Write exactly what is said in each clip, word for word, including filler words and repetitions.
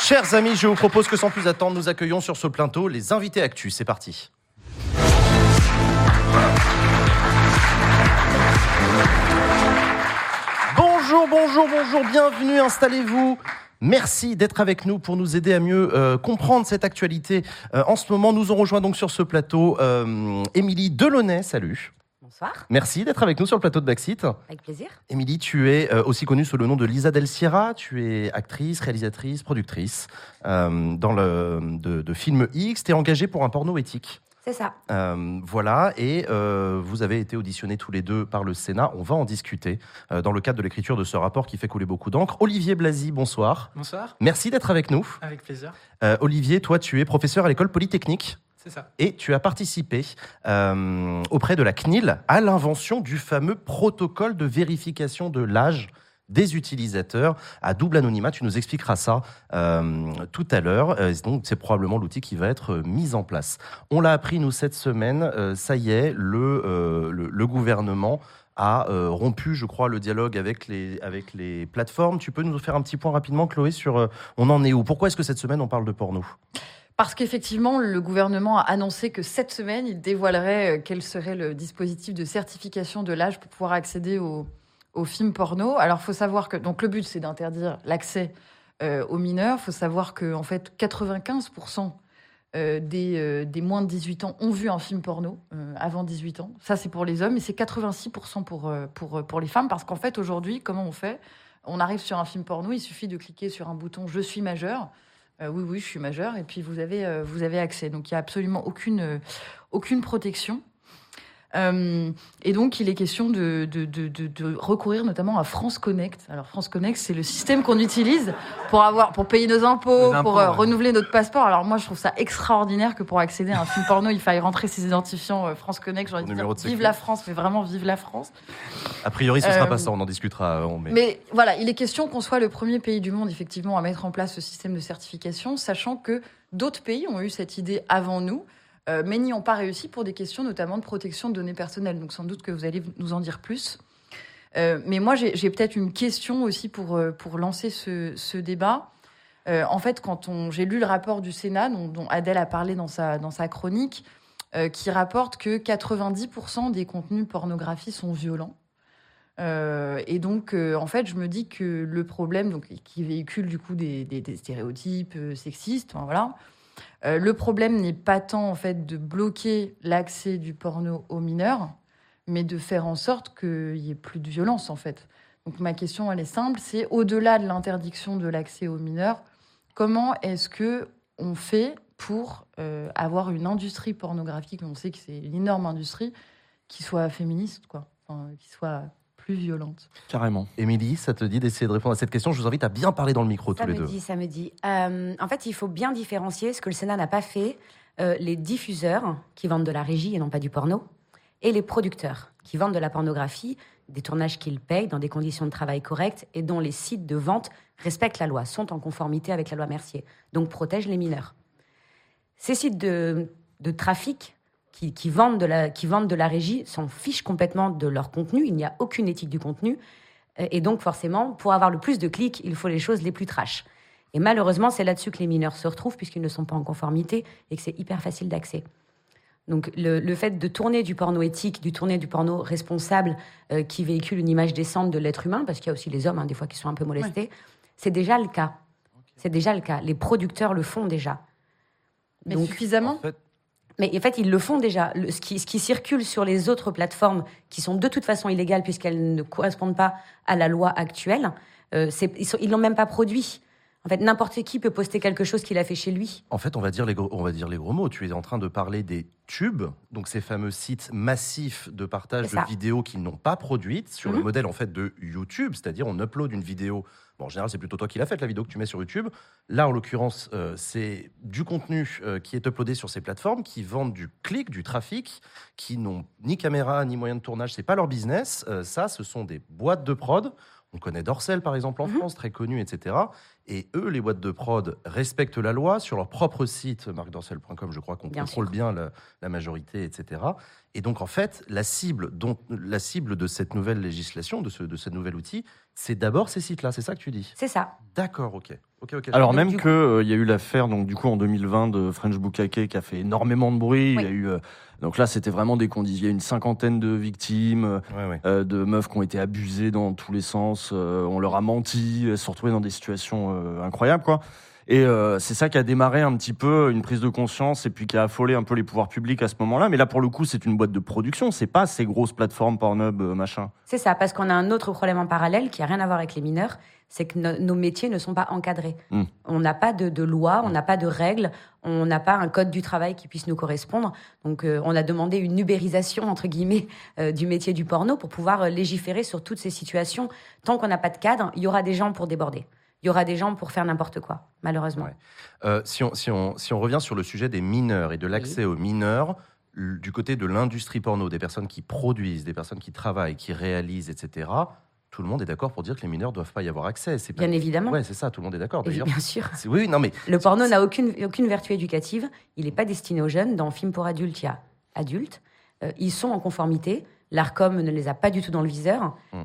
Chers amis, je vous propose que sans plus attendre, nous accueillons sur ce plateau les invités actus. C'est parti. Bonjour, bonjour, bonjour, bienvenue, installez-vous. Merci d'être avec nous pour nous aider à mieux euh, comprendre cette actualité. Euh, en ce moment, nous ont rejoint donc sur ce plateau euh, Émilie Delaunay, salut. Bonsoir. Merci d'être avec nous sur le plateau de Backseat. Avec plaisir. Émilie, tu es euh, aussi connue sous le nom de Lisa Del Sierra. Tu es actrice, réalisatrice, productrice euh, dans le, de, de Film X. Tu es engagée pour un porno éthique. C'est ça. Euh, voilà, et euh, vous avez été auditionnés tous les deux par le Sénat. On va en discuter euh, dans le cadre de l'écriture de ce rapport qui fait couler beaucoup d'encre. Olivier Blasi, bonsoir. Bonsoir. Merci d'être avec nous. Avec plaisir. Euh, Olivier, toi, tu es professeur à l'école polytechnique. C'est ça. Et tu as participé euh, auprès de la C N I L à l'invention du fameux protocole de vérification de l'âge des utilisateurs à double anonymat. Tu nous expliqueras ça euh, tout à l'heure. Euh, donc, c'est probablement l'outil qui va être euh, mis en place. On l'a appris, nous, cette semaine. Euh, ça y est, le, euh, le, le gouvernement a euh, rompu, je crois, le dialogue avec les, avec les plateformes. Tu peux nous faire un petit point rapidement, Chloé, sur euh, on en est où ? Pourquoi est-ce que cette semaine, on parle de porno ? Parce qu'effectivement, le gouvernement a annoncé que cette semaine, il dévoilerait quel serait le dispositif de certification de l'âge pour pouvoir accéder aux au films porno. Alors, il faut savoir que donc, le but, c'est d'interdire l'accès euh, aux mineurs. Il faut savoir que en fait, quatre-vingt-quinze pour cent euh, des, euh, des moins de dix-huit ans ont vu un film porno euh, avant dix-huit ans. Ça, c'est pour les hommes. Et c'est quatre-vingt-six pour cent pour, euh, pour, pour les femmes. Parce qu'en fait, aujourd'hui, comment on fait ? On arrive sur un film porno, il suffit de cliquer sur un bouton « Je suis majeur ». Euh, oui, oui, je suis majeur. Et puis, vous avez, euh, vous avez accès. Donc, il n'y a absolument aucune, euh, aucune protection. Euh, et donc, il est question de, de, de, de, de recourir notamment à France Connect. Alors, France Connect, c'est le système qu'on utilise pour, avoir, pour payer nos impôts, impôts pour euh, ouais. renouveler notre passeport. Alors, moi, je trouve ça extraordinaire que pour accéder à un film porno, il faille rentrer ses identifiants euh, France Connect. J'ai envie de dire, de vive la France, mais vraiment, vive la France. A priori, ce ne sera Euh, pas ça. On en discutera. On met... Mais voilà, il est question qu'on soit le premier pays du monde, effectivement, à mettre en place ce système de certification, sachant que d'autres pays ont eu cette idée avant nous. Euh, mais n'y ont pas réussi pour des questions notamment de protection de données personnelles. Donc sans doute que vous allez nous en dire plus. Euh, mais moi, j'ai, j'ai peut-être une question aussi pour, euh, pour lancer ce, ce débat. Euh, en fait, quand on, j'ai lu le rapport du Sénat, dont, dont Adèle a parlé dans sa, dans sa chronique, euh, qui rapporte que quatre-vingt-dix pour cent des contenus pornographie sont violents. Euh, et donc, euh, en fait, je me dis que le problème, donc, qui véhicule du coup des, des, des stéréotypes euh, sexistes, enfin, voilà... Euh, le problème n'est pas tant en fait de bloquer l'accès du porno aux mineurs, mais de faire en sorte qu'il n'y ait plus de violence en fait. Donc ma question elle est simple, c'est au-delà de l'interdiction de l'accès aux mineurs, comment est-ce que on fait pour euh, avoir une industrie pornographique, on sait que c'est une énorme industrie, qui soit féministe quoi, enfin, qui soit plus violente. Carrément. Émilie, ça te dit d'essayer de répondre à cette question ? Je vous invite à bien parler dans le micro Ça tous les me deux. dit, ça me dit. Euh, en fait, il faut bien différencier ce que le Sénat n'a pas fait, euh, les diffuseurs qui vendent de la régie et non pas du porno, et les producteurs qui vendent de la pornographie, des tournages qu'ils payent dans des conditions de travail correctes et dont les sites de vente respectent la loi, sont en conformité avec la loi Mercier, donc protègent les mineurs. Ces sites de, de trafic Qui, qui, vendent de la, qui vendent de la régie s'en fichent complètement de leur contenu. Il n'y a aucune éthique du contenu. Et donc, forcément, pour avoir le plus de clics, il faut les choses les plus trash. Et malheureusement, c'est là-dessus que les mineurs se retrouvent, puisqu'ils ne sont pas en conformité et que c'est hyper facile d'accès. Donc, le, le fait de tourner du porno éthique, du tourner du porno responsable, euh, qui véhicule une image décente de l'être humain, parce qu'il y a aussi les hommes, hein, des fois, qui sont un peu molestés, ouais. c'est déjà le cas. C'est déjà le cas. Les producteurs le font déjà. Mais donc, suffisamment en fait, Mais en fait, ils le font déjà. Le, ce, qui, ce qui circule sur les autres plateformes, qui sont de toute façon illégales puisqu'elles ne correspondent pas à la loi actuelle, euh, c'est, ils, sont, ils l'ont même pas produit. En fait, n'importe qui peut poster quelque chose qu'il a fait chez lui. En fait, on va dire les gros, on va dire les gros mots. Tu es en train de parler des tubes, donc ces fameux sites massifs de partage de vidéos qu'ils n'ont pas produites, sur mm-hmm. le modèle en fait de YouTube, c'est-à-dire on upload une vidéo. Bon, en général, c'est plutôt toi qui l'as faite, la vidéo que tu mets sur YouTube. Là, en l'occurrence, euh, c'est du contenu euh, qui est uploadé sur ces plateformes, qui vendent du clic, du trafic, qui n'ont ni caméra, ni moyen de tournage. C'est pas leur business. Euh, ça, ce sont des boîtes de prod. On connaît Dorsel, par exemple, en mmh. France, très connu, et cetera. Et eux, les boîtes de prod, respectent la loi sur leur propre site, marc dorcel point com, je crois qu'on bien contrôle sûr. bien la, la majorité, et cetera. Et donc, en fait, la cible, dont, la cible de cette nouvelle législation, de ce, de ce nouvel outil, c'est d'abord ces sites-là. C'est ça que tu dis ? C'est ça. D'accord, ok. okay, okay. Alors, donc, même qu'il coup... euh, y a eu l'affaire, donc, du coup, en deux mille vingt, de French Bukkake qui a fait énormément de bruit. Oui. Il y a eu, euh, donc là, c'était vraiment des conditions. Il y a une cinquantaine de victimes, ouais, ouais. Euh, de meufs qui ont été abusées dans tous les sens. Euh, on leur a menti, elles se sont retrouvées dans des situations euh, incroyables, quoi. Et euh, c'est ça qui a démarré un petit peu une prise de conscience et puis qui a affolé un peu les pouvoirs publics à ce moment-là. Mais là, pour le coup, c'est une boîte de production. C'est pas ces grosses plateformes Pornhub, euh, machin. C'est ça, parce qu'on a un autre problème en parallèle qui a rien à voir avec les mineurs. C'est que no- nos métiers ne sont pas encadrés. Mmh. On n'a pas de, de loi, on n'a pas de règles, on n'a pas un code du travail qui puisse nous correspondre. Donc, euh, on a demandé une ubérisation, entre guillemets, euh, du métier du porno pour pouvoir euh, légiférer sur toutes ces situations. Tant qu'on n'a pas de cadre, il y aura des gens pour déborder. Il y aura des gens pour faire n'importe quoi, malheureusement. Ouais. Euh, si, on, si, on, si on revient sur le sujet des mineurs et de l'accès oui. aux mineurs, du côté de l'industrie porno, des personnes qui produisent, des personnes qui travaillent, qui réalisent, et cetera, tout le monde est d'accord pour dire que les mineurs ne doivent pas y avoir accès. C'est pas... Bien évidemment. Oui, c'est ça, tout le monde est d'accord. D'ailleurs. Bien sûr. C'est... Oui, non, mais... Le porno c'est... n'a aucune, aucune vertu éducative. Il n'est pas destiné aux jeunes. Dans Film pour adultes, il y a adultes. Euh, ils sont en conformité. L'Arcom ne les a pas du tout dans le viseur. Hum.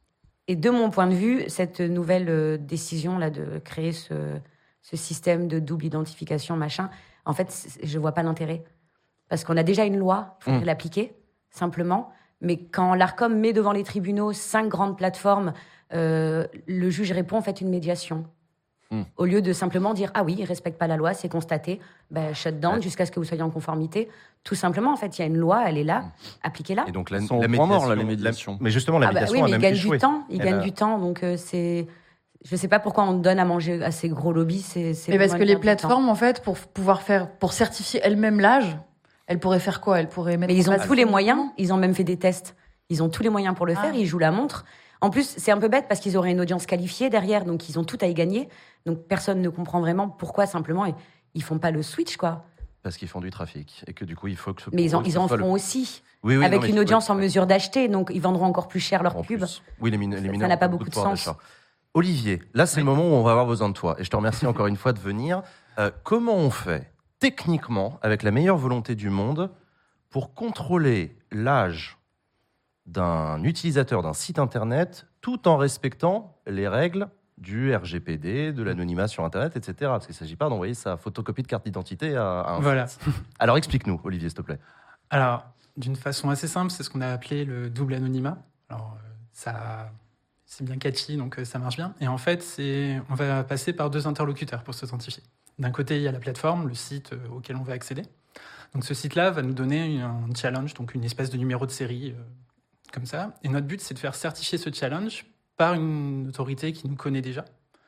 Et de mon point de vue, cette nouvelle euh, décision là de créer ce, ce système de double identification, machin, en fait, je vois pas l'intérêt. Parce qu'on a déjà une loi, il faudrait mmh. l'appliquer, simplement. Mais quand l'Arcom met devant les tribunaux cinq grandes plateformes, euh, le juge répond, faites une médiation. Mmh. Au lieu de simplement dire, ah oui, ils ne respectent pas la loi, c'est constaté, ben, shut down ouais. jusqu'à ce que vous soyez en conformité. Tout simplement, en fait, il y a une loi, elle est là, appliquez-la. Et donc la, Ils sont la médiation, mort, là, les médiations. Mais justement, la ah bah, médiation oui, a mais même ils gagnent échoué. du temps, ils Elle gagnent a... du temps, donc euh, c'est... Je ne sais pas pourquoi on donne à manger à ces gros lobbies. C'est, c'est mais parce que les plateformes, en fait, pour pouvoir faire, pour certifier elles-mêmes l'âge, elles pourraient faire quoi ? Elles pourraient mettre. Mais ils ont tous les moyens. Ils ont même fait des tests. Ils ont tous les moyens pour le ah. faire. Ils jouent la montre. En plus, c'est un peu bête parce qu'ils auraient une audience qualifiée derrière, donc ils ont tout à y gagner. Donc personne ne comprend vraiment pourquoi simplement ils, ils font pas le switch, quoi. Parce qu'ils font du trafic et que du coup il faut que. Mais ils en, ils en feront le... aussi. Oui, oui, avec non, une audience oui, en mesure d'acheter, donc ils vendront encore plus cher leurs pubs. Oui, les, min- les mineurs. Ça n'a pas beaucoup de sens. D'achat. Olivier, là c'est oui. le moment où on va avoir besoin de toi et je te remercie encore une fois de venir. Euh, comment on fait techniquement, avec la meilleure volonté du monde, pour contrôler l'âge d'un utilisateur d'un site internet tout en respectant les règles du R G P D, de l'anonymat sur internet, et cetera. Parce qu'il ne s'agit pas d'envoyer sa photocopie de carte d'identité à, à un voilà. site. Alors explique-nous, Olivier, s'il te plaît. Alors, d'une façon assez simple, c'est ce qu'on a appelé le double anonymat. Alors, ça... C'est bien catchy, donc ça marche bien. Et en fait, c'est, on va passer par deux interlocuteurs pour s'authentifier. D'un côté, il y a la plateforme, le site auquel on va accéder. Donc ce site-là va nous donner un challenge, donc une espèce de numéro de série, euh, comme ça. Et notre but, c'est de faire certifier ce challenge par une autorité qui nous connaît déjà.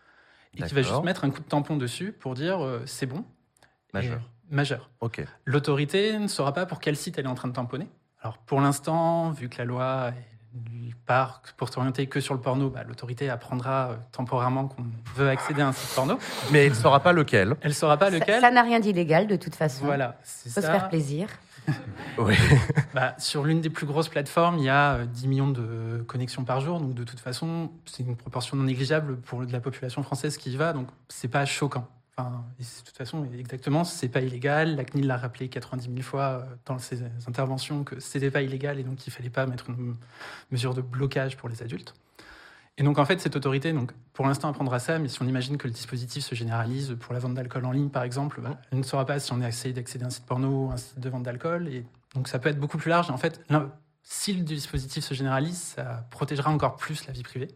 Et D'accord. qui va juste mettre un coup de tampon dessus pour dire euh, c'est bon. Majeur. Et, majeur. Ok. L'autorité ne saura pas pour quel site elle est en train de tamponner. Alors pour l'instant, vu que la loi est part pour s'orienter que sur le porno, bah, l'autorité apprendra euh, temporairement qu'on veut accéder à un site porno. Mais elle ne saura pas lequel. Elle ne saura pas lequel. Ça, ça n'a rien d'illégal, de toute façon. Voilà, c'est Faut ça. se faire plaisir. Oui. Bah, sur l'une des plus grosses plateformes, il y a euh, dix millions de connexions par jour. Donc, de toute façon, c'est une proportion non négligeable pour de la population française qui y va. Donc, c'est pas choquant. Enfin, de toute façon, exactement, c'est pas illégal. La C N I L l'a rappelé quatre-vingt-dix mille fois dans ses interventions que c'était pas illégal et donc qu'il fallait pas mettre une mesure de blocage pour les adultes. Et donc, en fait, cette autorité, donc, pour l'instant, apprendra ça, mais si on imagine que le dispositif se généralise pour la vente d'alcool en ligne, par exemple, bah, elle ne saura pas si on est essayé d'accéder à un site porno ou un site de vente d'alcool. Et donc, ça peut être beaucoup plus large. Et en fait, là, si le dispositif se généralise, ça protégera encore plus la vie privée.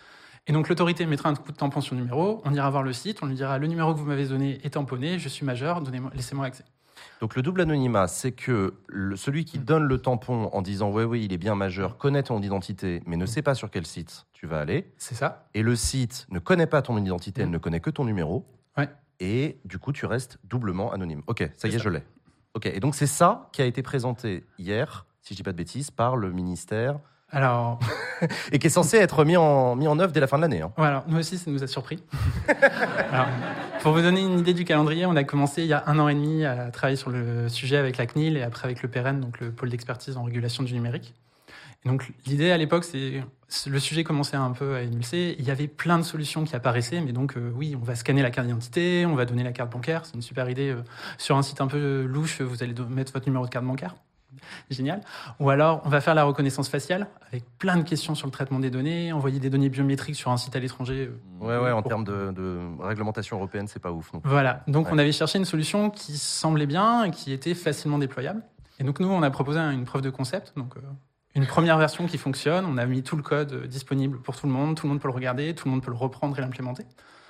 Et donc, l'autorité mettra un coup de tampon sur le numéro, on ira voir le site, on lui dira « Le numéro que vous m'avez donné est tamponné, je suis majeur, donnez-moi, laissez-moi accès ». Donc, le double anonymat, c'est que le, celui qui mmh. donne le tampon en disant « Oui, oui, il est bien majeur, connaît ton identité, mais ne sait pas sur quel site tu vas aller. » C'est ça. Et le site ne connaît pas ton identité, mmh. elle ne connaît que ton numéro. Ouais. Et du coup, tu restes doublement anonyme. Ok, ça y est, ça. je l'ai. Ok, et donc c'est ça qui a été présenté hier, si je dis pas de bêtises, par le ministère... Alors... et qui est censé être mis en, mis en œuvre dès la fin de l'année. Hein. Ouais, alors, nous aussi, ça nous a surpris. Alors, pour vous donner une idée du calendrier, on a commencé il y a un an et demi à travailler sur le sujet avec la C N I L et après avec le P R N, donc le pôle d'expertise en régulation du numérique. Et donc l'idée à l'époque, c'est le sujet commençait un peu à émulser. Il y avait plein de solutions qui apparaissaient, mais donc euh, oui, on va scanner la carte d'identité, on va donner la carte bancaire, c'est une super idée. Euh, sur un site un peu louche, vous allez mettre votre numéro de carte bancaire. Génial. Ou alors, on va faire la reconnaissance faciale avec plein de questions sur le traitement des données, envoyer des données biométriques sur un site à l'étranger. Ouais, ouais, en termes de, de réglementation européenne, c'est pas ouf. Non. Voilà. Donc, ouais. on avait cherché une solution qui semblait bien et qui était facilement déployable. Et donc, nous, on a proposé une preuve de concept. Donc, euh, une première version qui fonctionne. On a mis tout le code euh, disponible pour tout le monde. Tout le monde peut le regarder. Tout le monde peut le reprendre et l'implémenter.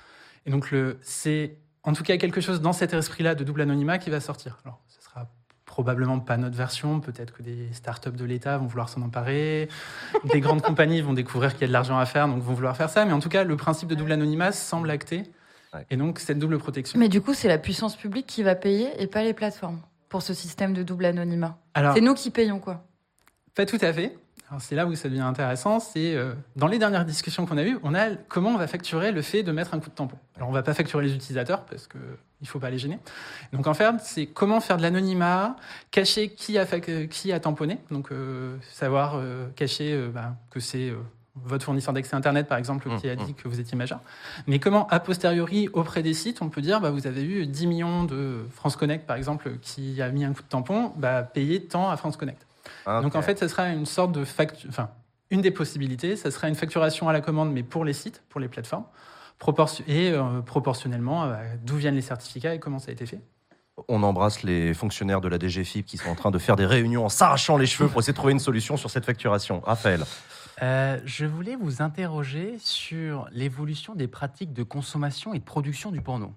Et donc, le, c'est en tout cas quelque chose dans cet esprit-là de double anonymat qui va sortir. Alors, ce sera probablement pas notre version, peut-être que des startups de l'État vont vouloir s'en emparer, des grandes compagnies vont découvrir qu'il y a de l'argent à faire, donc vont vouloir faire ça, mais en tout cas, le principe de double anonymat semble acté, ouais. Et donc cette double protection. Mais du coup, c'est la puissance publique qui va payer et pas les plateformes pour ce système de double anonymat. Alors, c'est nous qui payons, quoi. Pas tout à fait. Alors, c'est là où ça devient intéressant, c'est euh, dans les dernières discussions qu'on a eues, on a comment on va facturer le fait de mettre un coup de tampon. Alors on va pas facturer les utilisateurs parce que il faut pas les gêner. Donc en fait, c'est comment faire de l'anonymat, cacher qui a fac- qui a tamponné, donc euh, savoir euh, cacher euh, bah, que c'est euh, votre fournisseur d'accès internet par exemple qui a dit que vous étiez majeur. Mais comment a posteriori auprès des sites, on peut dire bah vous avez eu dix millions de France Connect par exemple qui a mis un coup de tampon, bah payez tant à France Connect. Okay. Donc en fait, ça sera une sorte de facture, enfin une des possibilités, ça sera une facturation à la commande, mais pour les sites, pour les plateformes, proportion- et euh, proportionnellement à d'où viennent les certificats et comment ça a été fait. On embrasse les fonctionnaires de la D G F I P qui sont en train de faire des réunions en s'arrachant les cheveux pour essayer de trouver une solution sur cette facturation. Raphaël. Euh, je voulais vous interroger sur l'évolution des pratiques de consommation et de production du porno.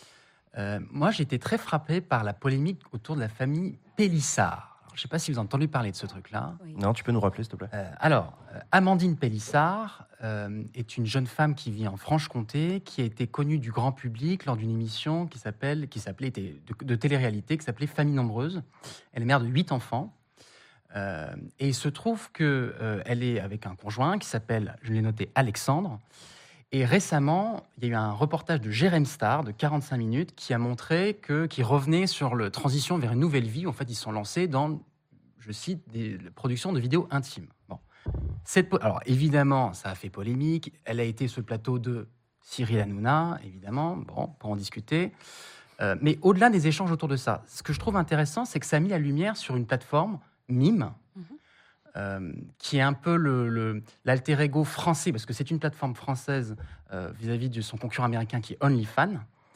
Euh, moi, j'ai été très frappé par la polémique autour de la famille Pélissard. Je ne sais pas si vous avez entendu parler de ce truc-là. Oui. Non, tu peux nous rappeler, s'il te plaît. Euh, alors, euh, Amandine Pélissard euh, est une jeune femme qui vit en Franche-Comté, qui a été connue du grand public lors d'une émission qui s'appelle, qui s'appelait de, de télé-réalité, qui s'appelait Famille nombreuse. Elle est mère de huit enfants. Euh, et il se trouve qu'elle euh, est avec un conjoint qui s'appelle, je l'ai noté, Alexandre. Et récemment, il y a eu un reportage de Jérém Star de quarante-cinq minutes qui a montré que, qui revenait sur la transition vers une nouvelle vie. En fait, ils sont lancés dans, je cite, des productions de vidéos intimes. Bon. Cette, alors, évidemment, ça a fait polémique. Elle a été sur le plateau de Cyril Hanouna, évidemment, bon, pour en discuter. Euh, mais au-delà des échanges autour de ça, ce que je trouve intéressant, c'est que ça a mis la lumière sur une plateforme, Mime, mmh. Euh, qui est un peu le, le, l'alter ego français, parce que c'est une plateforme française euh, vis-à-vis de son concurrent américain qui est OnlyFans.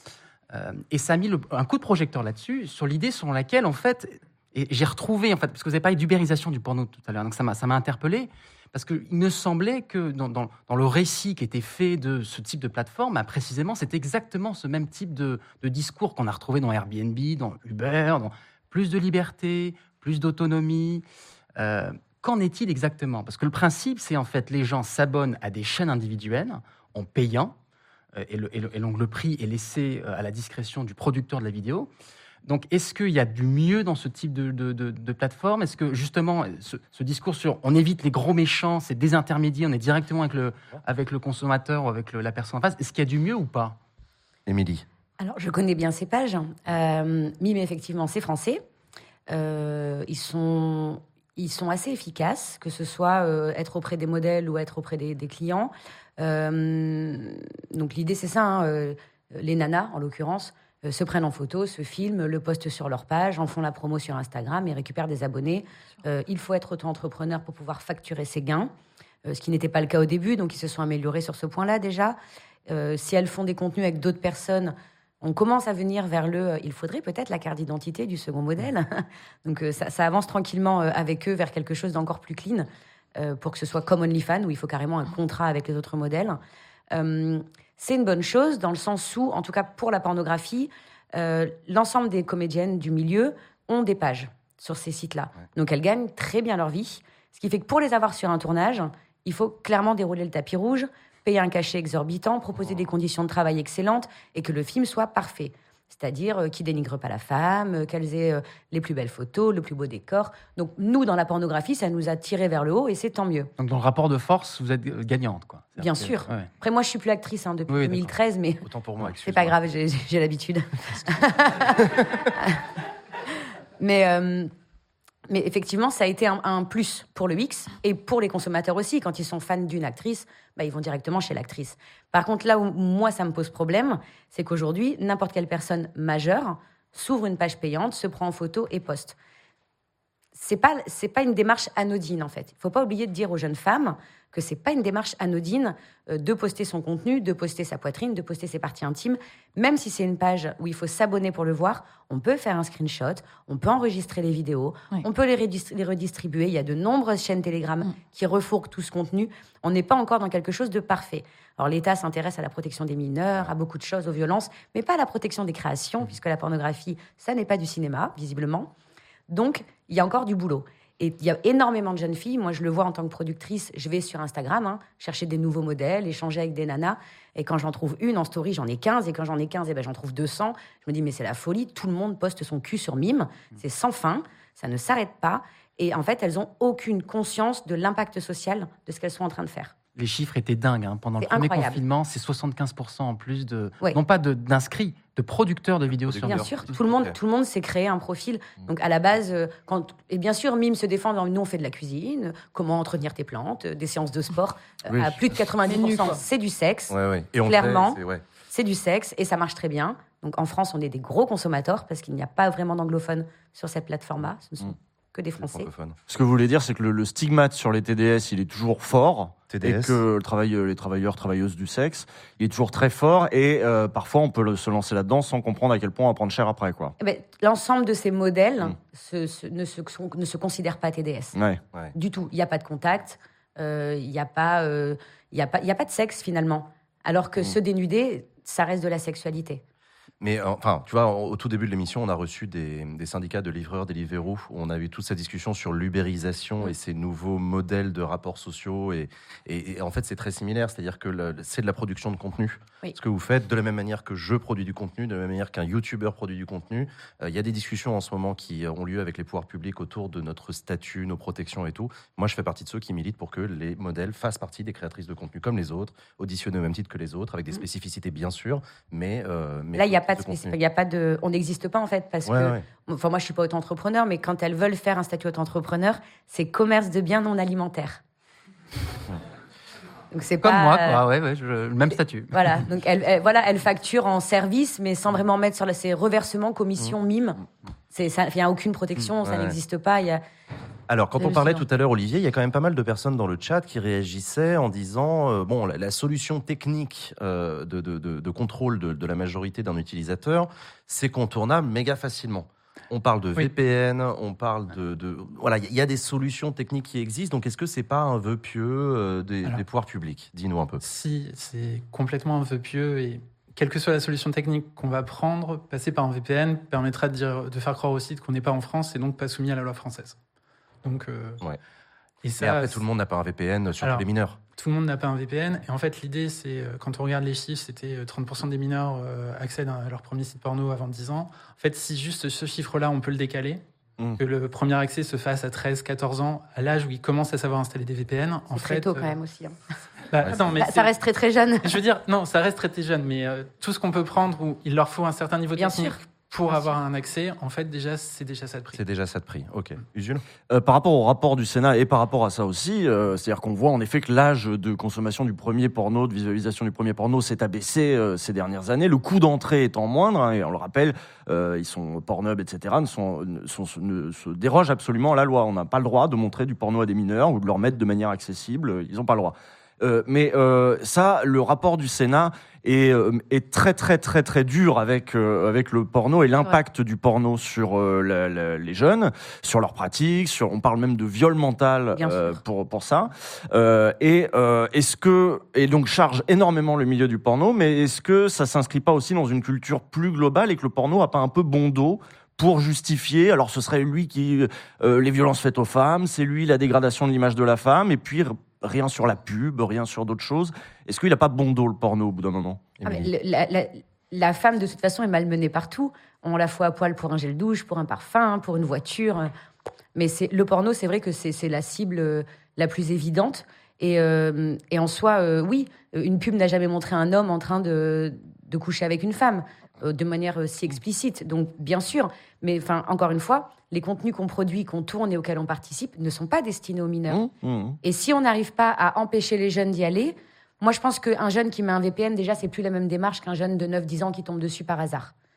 Euh, et ça a mis le, un coup de projecteur là-dessus, sur l'idée selon laquelle, en fait, et j'ai retrouvé, en fait, parce que vous avez parlé d'ubérisation du porno tout à l'heure, donc ça m'a, ça m'a interpellé, parce qu'il me semblait que dans, dans, dans le récit qui était fait de ce type de plateforme, bah, précisément, c'est exactement ce même type de, de discours qu'on a retrouvé dans Airbnb, dans Uber, dans plus de liberté, plus d'autonomie. Euh, Qu'en est-il exactement ? Parce que le principe, c'est en fait les gens s'abonnent à des chaînes individuelles en payant, euh, et, le, et, le, et donc le prix est laissé à la discrétion du producteur de la vidéo. Donc, est-ce qu'il y a du mieux dans ce type de, de, de, de plateforme ? Est-ce que justement, ce, ce discours sur on évite les gros méchants, c'est désintermédié, on est directement avec le, avec le consommateur ou avec le, la personne en face, est-ce qu'il y a du mieux ou pas ? Émilie. Alors, je connais bien ces pages. Euh, Mime, effectivement, c'est français. Euh, ils sont... Ils sont assez efficaces, que ce soit euh, être auprès des modèles ou être auprès des, des clients. Euh, donc l'idée, c'est ça. Hein, euh, les nanas, en l'occurrence, euh, se prennent en photo, se filment, le postent sur leur page, en font la promo sur Instagram et récupèrent des abonnés. Euh, il faut être auto-entrepreneur pour pouvoir facturer ses gains, euh, ce qui n'était pas le cas au début. Donc ils se sont améliorés sur ce point-là déjà. Euh, si elles font des contenus avec d'autres personnes, on commence à venir vers le... Il faudrait peut-être la carte d'identité du second modèle. Donc euh, ça, ça avance tranquillement euh, avec eux vers quelque chose d'encore plus clean euh, pour que ce soit comme OnlyFans, où il faut carrément un contrat avec les autres modèles. Euh, c'est une bonne chose dans le sens où, en tout cas pour la pornographie, euh, l'ensemble des comédiennes du milieu ont des pages sur ces sites-là. Ouais. Donc elles gagnent très bien leur vie. Ce qui fait que pour les avoir sur un tournage, il faut clairement dérouler le tapis rouge, payer un cachet exorbitant, proposer des conditions de travail excellentes et que le film soit parfait. C'est-à-dire euh, qu'ils dénigrent pas la femme, euh, qu'elles aient euh, les plus belles photos, le plus beau décor. Donc nous, dans la pornographie, ça nous a tiré vers le haut et c'est tant mieux. Donc dans le rapport de force, vous êtes gagnante, quoi. C'est Bien sûr. Que, ouais. Après, moi, je suis plus actrice hein, depuis oui, deux mille treize, mais autant pour moi. C'est pas grave, j'ai, j'ai l'habitude. mais... Euh, Mais effectivement, ça a été un, un plus pour le X et pour les consommateurs aussi. Quand ils sont fans d'une actrice, bah, ils vont directement chez l'actrice. Par contre, là où moi, ça me pose problème, c'est qu'aujourd'hui, n'importe quelle personne majeure s'ouvre une page payante, se prend en photo et poste. c'est pas, c'est pas une démarche anodine, en fait. Il ne faut pas oublier de dire aux jeunes femmes que c'est pas une démarche anodine euh, de poster son contenu, de poster sa poitrine, de poster ses parties intimes. Même si c'est une page où il faut s'abonner pour le voir, on peut faire un screenshot, on peut enregistrer les vidéos, oui. on peut les, redist- les redistribuer. Il y a de nombreuses chaînes Telegram mmh. qui refourguent tout ce contenu. On n'est pas encore dans quelque chose de parfait. Alors l'État s'intéresse à la protection des mineurs, à beaucoup de choses, aux violences, mais pas à la protection des créations, mmh. puisque la pornographie, ça n'est pas du cinéma, visiblement. Donc, il y a encore du boulot. Et il y a énormément de jeunes filles, moi je le vois en tant que productrice, je vais sur Instagram, hein, chercher des nouveaux modèles, échanger avec des nanas, et quand j'en trouve une en story, j'en ai quinze, et quand j'en ai quinze, eh ben, j'en trouve deux cents. Je me dis, mais c'est la folie, tout le monde poste son cul sur Mime, c'est sans fin, ça ne s'arrête pas, et en fait, elles n'ont aucune conscience de l'impact social de ce qu'elles sont en train de faire. Les chiffres étaient dingues. Hein. Pendant c'est le premier incroyable. Confinement, c'est soixante-quinze pour cent en plus de, ouais. non pas de, d'inscrits, de producteurs de vidéos sur Bien sûr, tout le monde, tout le monde s'est créé un profil. Donc à la base, quand et bien sûr, Mime se défend. Nous, on fait de la cuisine, comment entretenir tes plantes, des séances de sport. Oui. À plus de quatre-vingt-dix pour cent, c'est du sexe. Ouais, ouais. Et on clairement, fait, c'est, ouais. c'est du sexe et ça marche très bien. Donc en France, on est des gros consommateurs parce qu'il n'y a pas vraiment d'anglophones sur cette plateforme-là. Ce ne sont mmh. que des Français. Ce que vous voulez dire, c'est que le, le stigmate sur les T D S, il est toujours fort. T D S. Et que le travail, les travailleurs, travailleuses du sexe, il est toujours très fort. Et euh, parfois, on peut le, se lancer là-dedans sans comprendre à quel point on va prendre cher après, quoi. Eh ben, l'ensemble de ces modèles mmh. se, se, ne, se, ne se considèrent pas T D S. Ouais. Ouais. Du tout. Il n'y a pas de contact. Il euh, n'y a, euh, a, a pas de sexe, finalement. Alors que mmh. se dénuder, ça reste de la sexualité. Mais enfin, tu vois, au tout début de l'émission, on a reçu des, des syndicats de livreurs, des Deliveroo, où on a eu toute cette discussion sur l'ubérisation et ces nouveaux modèles de rapports sociaux. Et, et, et en fait, c'est très similaire, c'est-à-dire que le, c'est de la production de contenu. Oui. Ce que vous faites, de la même manière que je produis du contenu, de la même manière qu'un YouTuber produit du contenu. Il euh, y a des discussions en ce moment qui ont lieu avec les pouvoirs publics autour de notre statut, nos protections et tout. Moi, je fais partie de ceux qui militent pour que les modèles fassent partie des créatrices de contenu comme les autres, auditionnés au même titre que les autres, avec des spécificités bien sûr, mais... Euh, mais là, il n'y a pas de spécificité. Il y a pas de, on n'existe pas en fait parce ouais, que, ouais. enfin moi je suis pas auto-entrepreneur, mais quand elles veulent faire un statut auto-entrepreneur, c'est commerce de biens non alimentaires. Donc c'est comme pas, moi, quoi. Ouais, ouais, je, le même statut. Voilà, donc elles, elles, voilà, elles facturent en service, mais sans vraiment mettre sur la, ces reversements, commissions, Mime. C'est, ça, il n'y a aucune protection, ça ouais. n'existe pas. Il y a. Alors, quand on parlait tout à l'heure, Olivier, il y a quand même pas mal de personnes dans le chat qui réagissaient en disant euh, bon, la, la solution technique euh, de, de, de, de contrôle de, de la majorité d'un utilisateur, c'est contournable méga facilement. On parle de oui. V P N, on parle de, de voilà, il y a des solutions techniques qui existent. Donc, est-ce que c'est pas un vœu pieux euh, des, Alors, des pouvoirs publics ? Dis-nous un peu. Si, c'est complètement un vœu pieux et quelle que soit la solution technique qu'on va prendre, passer par un V P N permettra de, dire, de faire croire au site qu'on n'est pas en France et donc pas soumis à la loi française. Donc, euh, ouais. et ça, mais après, tout le monde n'a pas un V P N, surtout Alors, les mineurs. Tout le monde n'a pas un V P N. Et en fait, l'idée, c'est, quand on regarde les chiffres, c'était trente pour cent des mineurs euh, accèdent à leur premier site porno avant dix ans. En fait, si juste ce chiffre-là, on peut le décaler, mmh. que le premier accès se fasse à treize quatorze ans, à l'âge où ils commencent à savoir installer des V P N. C'est en très fait, tôt quand euh, même aussi. Hein. Bah, ouais, attends, mais bah, ça reste très très jeune. Je veux dire, non, ça reste très très jeune, mais euh, tout ce qu'on peut prendre où il leur faut un certain niveau Bien technique... sûr. Pour avoir un accès, en fait, déjà, c'est déjà ça de prix. C'est déjà ça de prix, ok. Usul euh, Par rapport au rapport du Sénat et par rapport à ça aussi, euh, c'est-à-dire qu'on voit en effet que l'âge de consommation du premier porno, de visualisation du premier porno, s'est abaissé euh, ces dernières années. Le coût d'entrée étant moindre, hein, et on le rappelle, euh, ils sont Pornhub, et cetera, ne, sont, ne, sont, ne se dérogent absolument à la loi. On n'a pas le droit de montrer du porno à des mineurs ou de leur mettre de manière accessible. Ils n'ont pas le droit. Euh, mais euh, ça, le rapport du Sénat est, euh, est très très très très dur avec euh, avec le porno et l'impact ouais. du porno sur euh, la, la, les jeunes, sur leurs pratiques, sur on parle même de viol mental euh, pour pour ça. Euh, et euh, est-ce que et donc charge énormément le milieu du porno, mais est-ce que ça s'inscrit pas aussi dans une culture plus globale et que le porno a pas un peu bon dos pour justifier, alors ce serait lui qui euh, les violences faites aux femmes, c'est lui la dégradation de l'image de la femme, et puis rien sur la pub, rien sur d'autres choses. Est-ce qu'il n'a pas bon dos le porno au bout d'un moment ? ah mais la, la, la femme de toute façon est malmenée partout. On la fout à poil pour un gel douche, pour un parfum, pour une voiture. Mais c'est, le porno, c'est vrai que c'est, c'est la cible la plus évidente. Et, euh, et en soi, euh, oui, une pub n'a jamais montré un homme en train de, de coucher avec une femme de manière si explicite. Donc, bien sûr, mais enfin, encore une fois, les contenus qu'on produit, qu'on tourne et auxquels on participe ne sont pas destinés aux mineurs. Mmh, mmh. Et si on n'arrive pas à empêcher les jeunes d'y aller, moi, je pense qu'un jeune qui met un V P N, déjà, c'est plus la même démarche qu'un jeune de neuf dix ans qui tombe dessus par hasard. Mmh.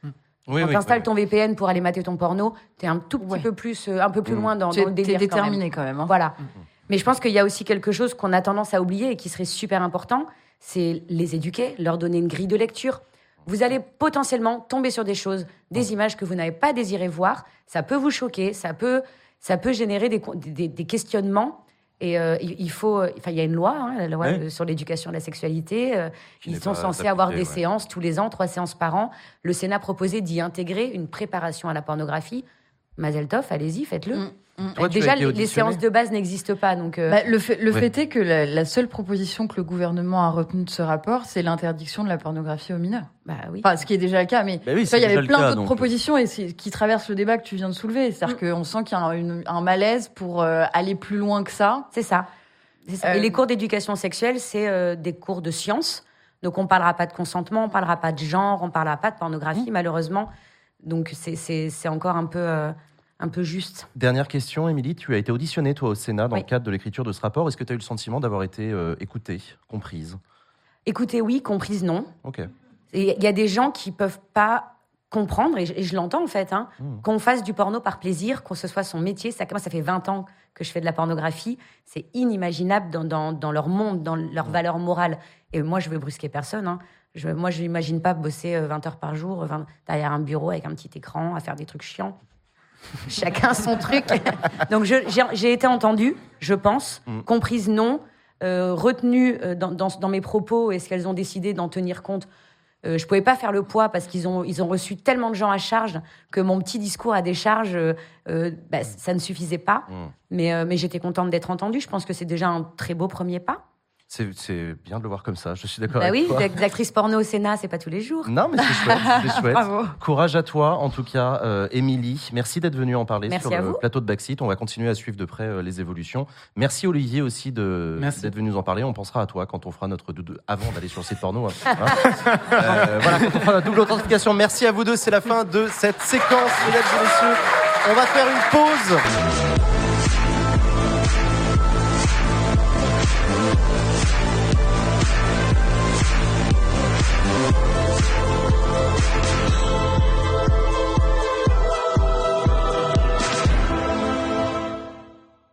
Oui, Quand oui, t'installes oui. ton V P N pour aller mater ton porno, t'es un tout petit ouais. peu plus, euh, un peu plus mmh. loin dans, dans le délire. T'es déterminé quand même. Quand même hein. Voilà. Mmh. Mais je pense qu'il y a aussi quelque chose qu'on a tendance à oublier et qui serait super important, c'est les éduquer, leur donner une grille de lecture. Vous allez potentiellement tomber sur des choses, des mmh. images que vous n'avez pas désiré voir. Ça peut vous choquer, ça peut, ça peut générer des, des, des questionnements. Et euh, il faut, enfin, il y a une loi, hein, la loi ouais. sur l'éducation à la sexualité. Euh, ils sont censés avoir des ouais. séances tous les ans, trois séances par an. Le Sénat proposait d'y intégrer une préparation à la pornographie. Mazel tov, allez-y, faites-le. Mmh. Toi, déjà, les, les séances de base n'existent pas. Donc, euh... bah, le fait, le ouais. fait est que la, la seule proposition que le gouvernement a retenue de ce rapport, c'est l'interdiction de la pornographie aux mineurs. Bah, oui. Enfin, ce qui est déjà le cas. Mais bah oui, il y avait plein cas, d'autres donc... propositions et qui traversent le débat que tu viens de soulever. C'est-à-dire mmh. qu'on sent qu'il y a un, une, un malaise pour euh, aller plus loin que ça. C'est ça. C'est ça. Euh... Et les cours d'éducation sexuelle, c'est euh, des cours de sciences. Donc, on ne parlera pas de consentement, on ne parlera pas de genre, on ne parlera pas de pornographie, mmh. malheureusement. Donc, c'est, c'est, c'est encore un peu... Euh... un peu juste. Dernière question, Émilie, tu as été auditionnée, toi, au Sénat, dans oui. le cadre de l'écriture de ce rapport. Est-ce que tu as eu le sentiment d'avoir été euh, écoutée, comprise ? Écoutée, oui, comprise, non. Ok. Il y a des gens qui ne peuvent pas comprendre, et je, et je l'entends en fait, hein, mmh. qu'on fasse du porno par plaisir, qu'on ce soit son métier. Ça, moi, ça fait vingt ans que je fais de la pornographie. C'est inimaginable dans, dans, dans leur monde, dans leur mmh. valeur morale. Et moi, je ne veux brusquer personne. Hein. Je, moi, je n'imagine pas bosser vingt heures par jour vingt, derrière un bureau avec un petit écran, à faire des trucs chiants. Chacun son truc. Donc je, j'ai, j'ai été entendue, je pense, mmh. comprise non, euh, retenue dans, dans, dans mes propos. Est-ce qu'elles ont décidé d'en tenir compte ? euh, Je pouvais pas faire le poids parce qu'ils ont, ils ont reçu tellement de gens à charge que mon petit discours à décharge, euh, euh, bah, ça ne suffisait pas. Mmh. Mais, euh, mais j'étais contente d'être entendue. Je pense que c'est déjà un très beau premier pas. C'est, c'est bien de le voir comme ça, je suis d'accord bah avec oui, toi. Oui, des actrices porno au Sénat, c'est pas tous les jours. Non, mais c'est chouette, c'est chouette. Bravo. Courage à toi, en tout cas, euh, Émilie. Merci d'être venue en parler Merci sur le vous. plateau de Backseat. On va continuer à suivre de près euh, les évolutions. Merci Olivier aussi de, d'être venu nous en parler. On pensera à toi quand on fera notre double avant d'aller sur le site porno. Hein. euh, voilà, quand on fera notre double authentification. Merci à vous deux, c'est la fin de cette séquence, mesdames et messieurs. On va faire une pause.